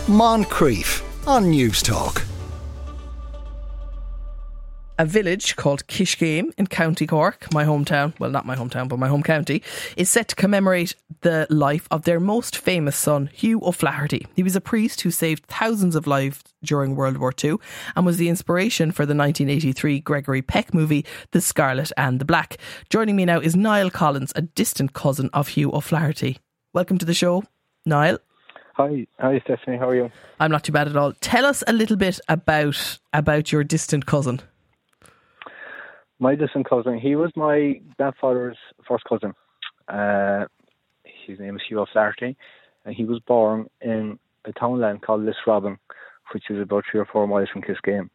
Moncrief on News Talk. A village called Kishgame in County Cork, my hometown, well not my hometown but my home county, is set to commemorate the life of their most famous son, Hugh O'Flaherty. He was a priest who saved thousands of lives during World War II and was the inspiration for the 1983 Gregory Peck movie The Scarlet and the Black. Joining me now is Niall Collins, a distant cousin of Hugh O'Flaherty. Welcome to the show, Niall. Hi Stephanie, how are you? I'm not too bad at all. Tell us a little bit about your distant cousin. My distant cousin, he was my grandfather's first cousin. His name is Hugh O'Flaherty, and he was born in a townland called Lisrobin, which is about 3 or 4 miles from Kishgame.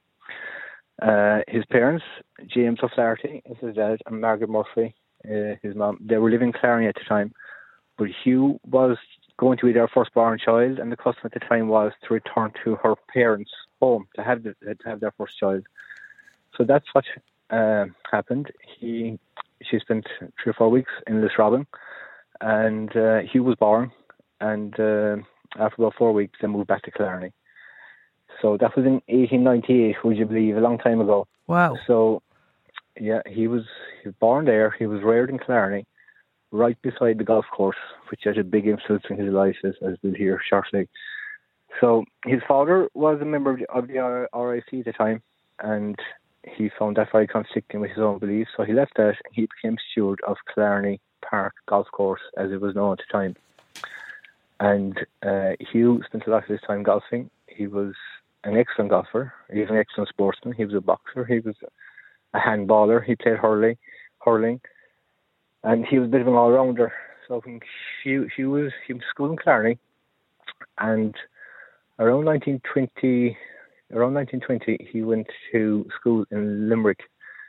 His parents, James O'Flaherty, is his dad, and Margaret Murphy, his mum, they were living in Clarny at the time, but Hugh was going to be their firstborn child, and the custom at the time was to return to her parents' home to have their first child. So that's what happened. She spent 3 or 4 weeks in Lisrobin, and Hugh was born, and after about 4 weeks they moved back to Clarny. So that was in 1898, would you believe, a long time ago. Wow. So yeah, he was born there, he was reared in Clarny, right beside the golf course, which had a big influence in his life, as we'll hear shortly. So his father was a member of the RIC at the time, and he found that very conflicting with his own beliefs, so he left that and he became steward of Clarny Park Golf Course, as it was known at the time. And Hugh spent a lot of his time golfing. He was an excellent golfer. He was an excellent sportsman. He was a boxer. He was a handballer. He played hurling. And he was a bit of an all-rounder. So when Hugh was school in Clarny, and around 1920, he went to school in Limerick,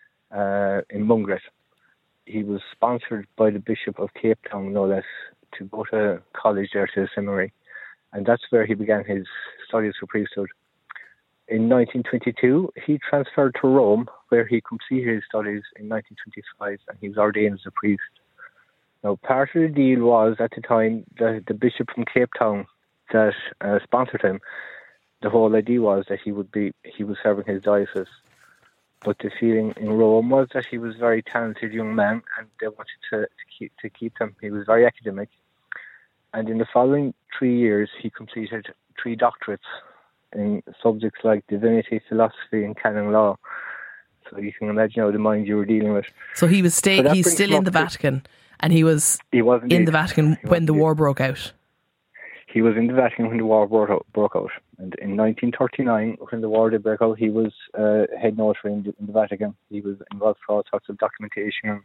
in Mungret. He was sponsored by the Bishop of Cape Town, no less, to go to college there, to the seminary. And that's where he began his studies for priesthood. In 1922, he transferred to Rome, where he completed his studies in 1925, and he was ordained as a priest. Now, part of the deal was, at the time, the Bishop from Cape Town that sponsored him, the whole idea was that he was serving his diocese. But the feeling in Rome was that he was a very talented young man, and they wanted to keep him. He was very academic. And in the following 3 years, he completed 3 doctorates in subjects like divinity, philosophy, and canon law. So you can imagine how the mind you were dealing with. So he was he's still in the Vatican, and he was in the Vatican when the war broke out. He was in the Vatican when the war broke out. And in 1939, when the war did break out, he was head notary in the Vatican. He was involved with all sorts of documentation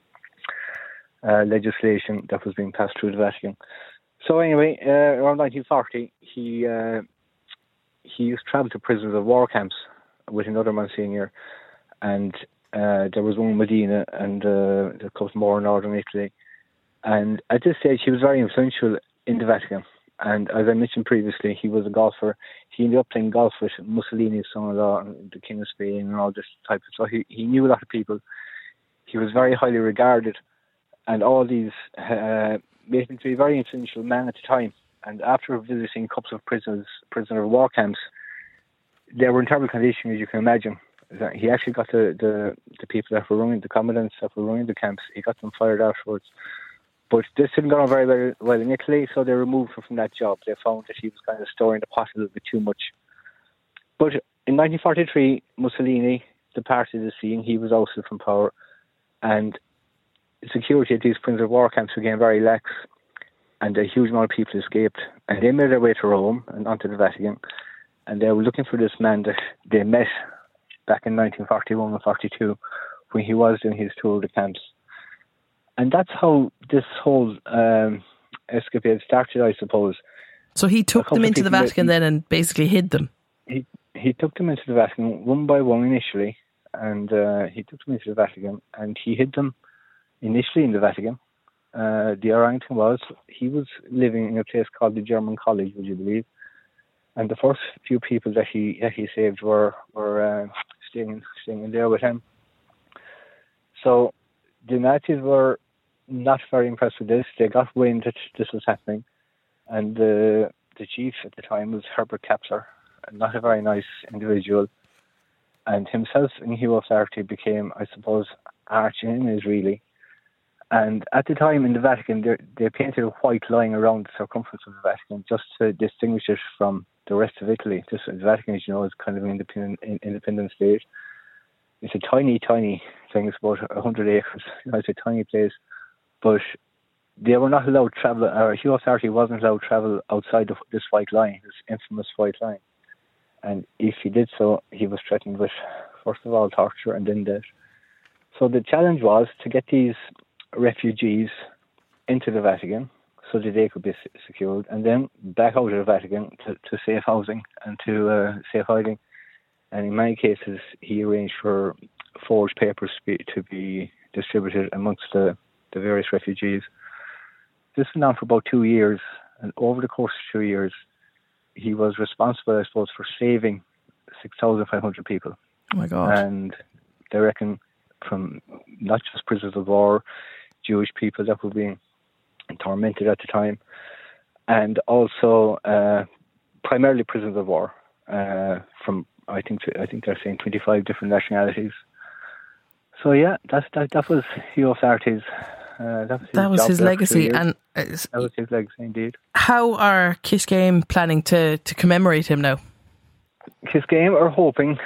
and legislation that was being passed through the Vatican. So anyway, around 1940, he used to travel to prisoners of war camps with another Monsignor. And there was one in Medina and a couple more in northern Italy. And at this stage, he was very influential in the Vatican. And as I mentioned previously, he was a golfer. He ended up playing golf with Mussolini's son-in-law, the King of Spain, and all this type of stuff. He knew a lot of people. He was very highly regarded, and all these made him to be a very influential man at the time. And after visiting couples of prisoner of war camps, they were in terrible condition, as you can imagine. He actually got the people that were running, the commandants that were running the camps, he got them fired afterwards. But this didn't go on very well in Italy, so they removed him from that job. They found that he was kind of stirring the pot a little bit too much. But in 1943, Mussolini departed the scene. He was ousted from power, and security at these prisoner of war camps became very lax, and a huge amount of people escaped. And they made their way to Rome and onto the Vatican, and they were looking for this man that they met back in 1941 and 42 when he was doing his tour of the camps. And that's how this whole escapade started, I suppose. So he took them into the Vatican then and basically hid them? He took them into the Vatican one by one initially, and he took them into the Vatican, and he hid them initially in the Vatican. The ironic thing was, he was living in a place called the German College, would you believe? And the first few people that he saved were staying in there with him. So the Nazis were not very impressed with this. They got wind that this was happening, and the the chief at the time was Herbert Kapsler, not a very nice individual. And himself and Hugh O'Flaherty became, I suppose, arch enemies, really. And at the time in the Vatican, they painted a white line around the circumference of the Vatican just to distinguish it from the rest of Italy. Just the Vatican, as you know, is kind of an independent state. It's a tiny, tiny thing. It's about 100 acres. It's a tiny place. But they were not allowed to travel, or Hugh O'Flaherty wasn't allowed to travel outside of this white line, this infamous white line. And if he did so, he was threatened with, first of all, torture and then death. So the challenge was to get these refugees into the Vatican so that they could be secured, and then back out of the Vatican to safe housing and to safe hiding. And in many cases, he arranged for forged papers to be distributed amongst the various refugees. This went on for about 2 years, and over the course of 2 years, he was responsible, I suppose, for saving 6,500 people. Oh my God. And they reckon from not just prisoners of war, Jewish people that were being tormented at the time, and also primarily prisoners of war from, I think they're saying 25 different nationalities. So yeah, that was Hugh O'Flaherty's. That was his legacy, and that was his legacy indeed. How are Kishgame planning to commemorate him now? Kishgame are hoping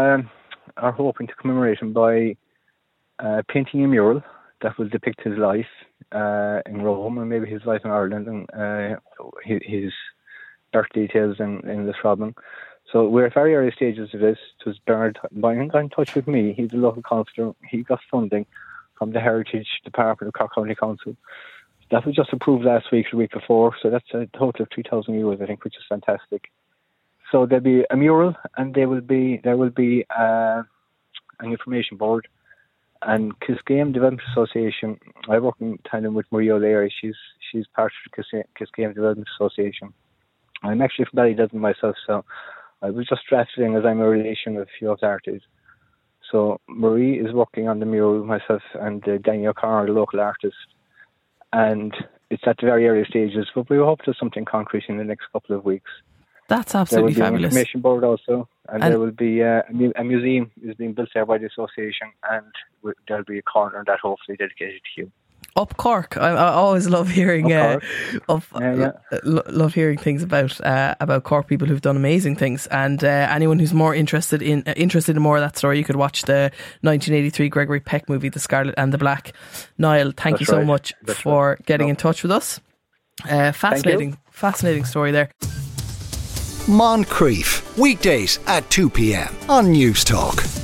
to commemorate him by painting a mural that will depict his life in Rome, and maybe his life in Ireland, and his birth details in Lisrobin. So we're at very early stages of this. It was Bernard Byron got in touch with me. He's a local councillor. He got funding from the Heritage Department of Cork County Council. That was just approved last week, the week before. So that's a total of €3,000, I think, which is fantastic. So there'll be a mural, and there will be an information board. And Kishgame Development Association, I work in tandem with Marie O'Leary. She's part of the Kishgame Development Association. I'm actually from Ballydeddin myself, so I was just drafted in as I'm a relation of Hugh O'Flaherty's. So Marie is working on the mural with myself and Danny O'Connor, the local artist. And it's at the very early stages, but we hope to have something concrete in the next couple of weeks. That's absolutely fabulous. There will be an information board also, and there will be a museum is being built there by the association, and there'll be a corner that hopefully dedicated to you. Up Cork, I always love hearing love hearing things about Cork people who've done amazing things, and anyone who's more interested in more of that story, you could watch the 1983 Gregory Peck movie, The Scarlet and the Black. Niall, thank you so much for getting in touch with us. Fascinating story there. Moncrief, weekdays at 2 p.m. on News Talk.